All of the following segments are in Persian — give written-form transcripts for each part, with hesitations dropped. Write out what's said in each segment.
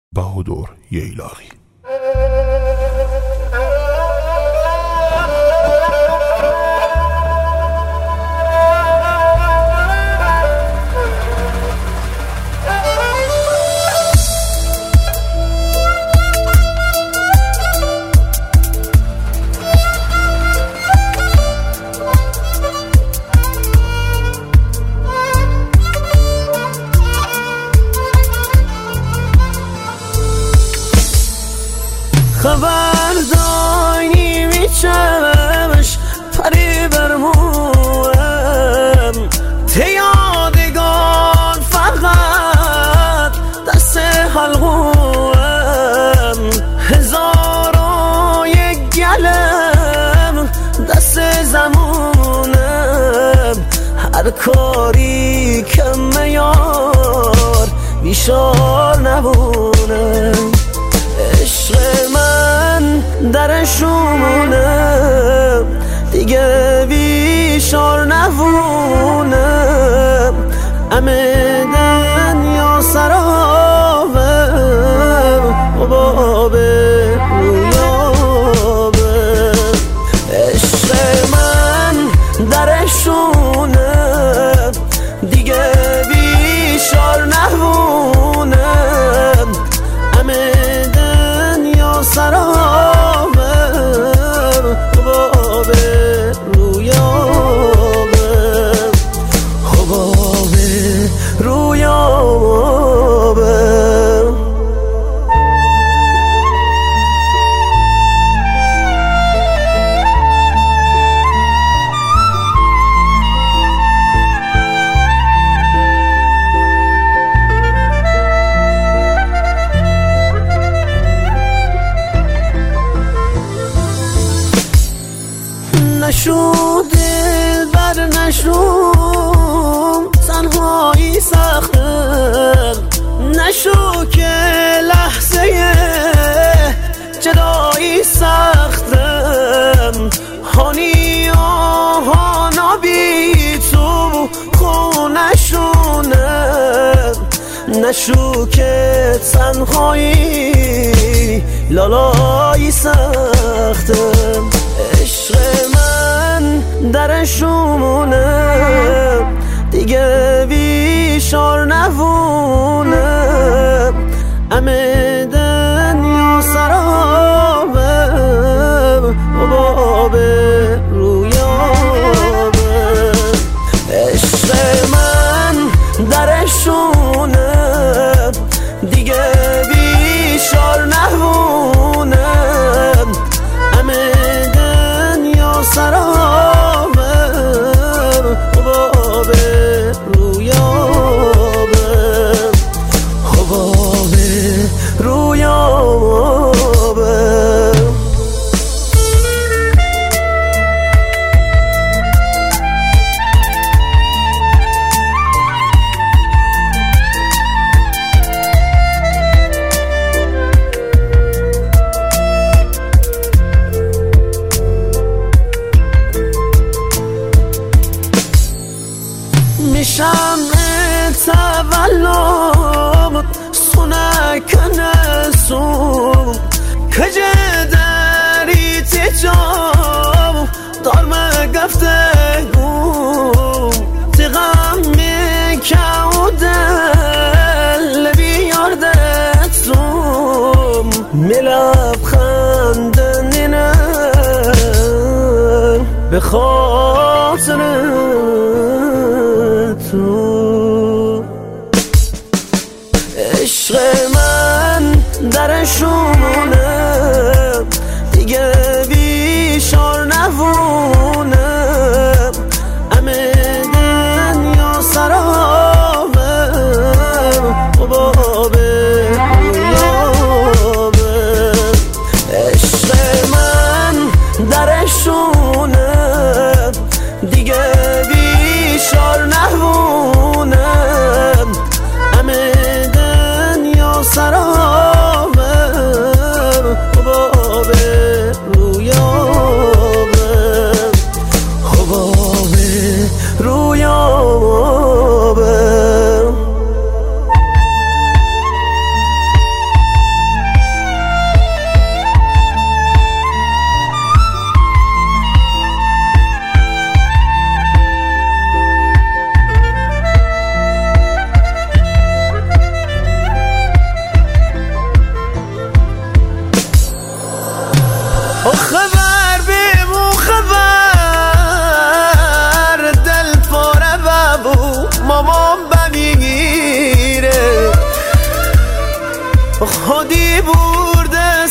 بهادر ییلاقی. خبر دانی میچمش پری برموم تیادگان فقط دست حلقوم هزار و یک گلم دست زمونم هر کاری کم میار بیشار نبونم عشق من درشونم دیگه بیشار نوونم همه دنیا سرابم حباب رویابم عشق من درشونم دیگه بیشار نوونم همه سرابم حباب رویابم حباب رویابم نشو دلبر نشو تنهایی سخته نشو که لحظه جدایی سخته هانی آهانا بی تو خونشونه نشو که تنهایی لالایی سخته عشق من درشونم دیگه بیشار نوونم همه دنیا سرابم حباب رویابم عشق من درشونم دیگه بیشار نوونم همه سرابم حباب رویابم حباب رویابم میشم تولد سونکن سوم کجه داری تجام دارم گفته گوم تغم میکو دل بیار دتوم ملاب خندنینم به خاطر تو عشق من درشونم دیگه بیشار نوونم همه دنیا سرابم حباب رویابم عشق من درشونم دیگه بیشار نوونم همه دنیا سرابم خودی برده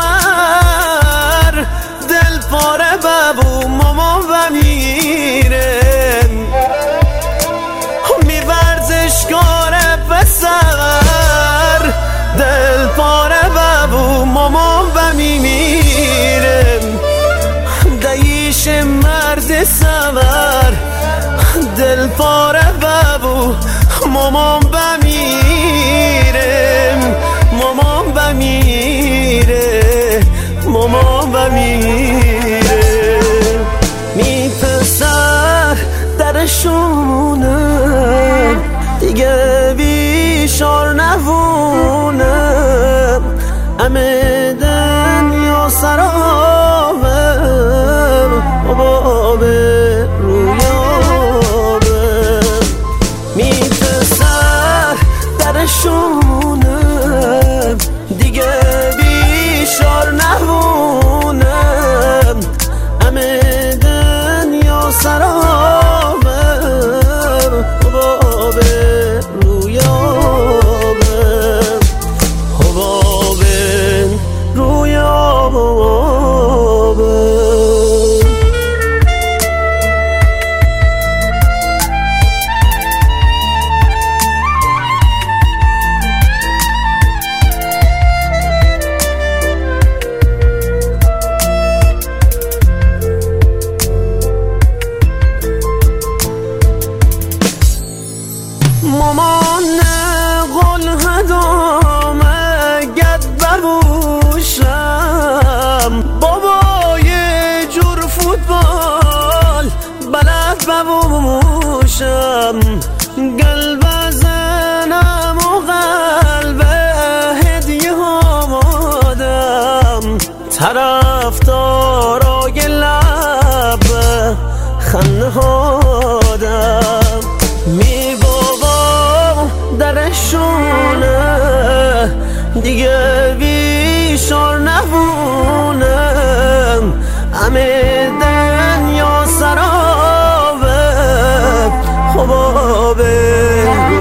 سفر دل پاره ببو ماما و میره می ورزشکار پسر دل پاره ببو ماما و میره دیش مرد سور دل پاره ببو ماما و میره ماما و میره ماما و میره می پسر درشونه دیگه بیشار نوونه همه دنیا سرابه بابه رویابه می پسر درشونه دیگه بیشار نوونه همه دنیا سرابه بابه رویابه بابه رویابه مامان قول هدامه گد ببوشم بابا یه جور فوتبال بلد ببوشم قلب زنم و قلب هدیه آمادم طرفدارای لب خنده هادم می بابا درشونه دیگه بیشار نبونه همه دنیا سرابه خوابه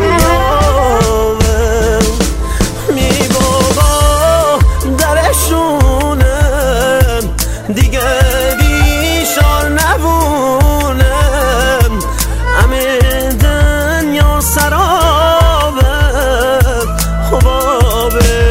رویابه می بابا درشونه دیگه بیشار نبونه همه دنیا سرابه خوابه